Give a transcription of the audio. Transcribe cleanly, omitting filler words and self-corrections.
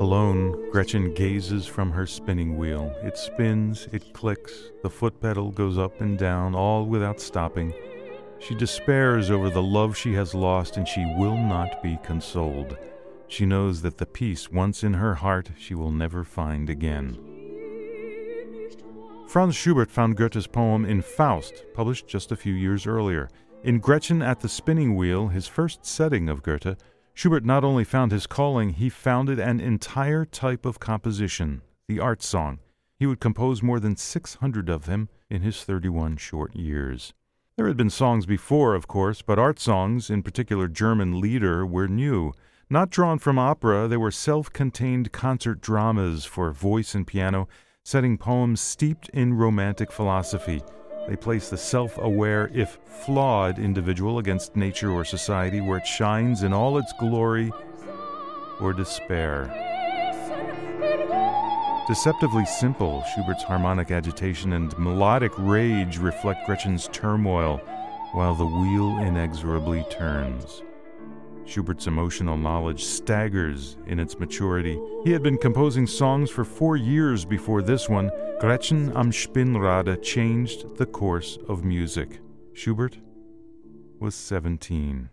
Alone, Gretchen gazes from her spinning wheel. It spins, it clicks, the foot pedal goes up and down, all without stopping. She despairs over the love she has lost, and she will not be consoled. She knows that the peace once in her heart she will never find again. Franz Schubert found Goethe's poem in Faust, published just a few years earlier. In Gretchen at the Spinning Wheel, his first setting of Goethe, Schubert not only found his calling, he founded an entire type of composition, the art song. He would compose more than 600 of them in his 31 short years. There had been songs before, of course, but art songs, in particular German Lieder, were new. Not drawn from opera, they were self-contained concert dramas for voice and piano, setting poems steeped in romantic philosophy. They place the self-aware, if flawed, individual against nature or society where it shines in all its glory or despair. Deceptively simple, Schubert's harmonic agitation and melodic rage reflect Gretchen's turmoil while the wheel inexorably turns. Schubert's emotional knowledge staggers in its maturity. He had been composing songs for 4 years before this one. Gretchen am Spinnrade changed the course of music. Schubert was 17.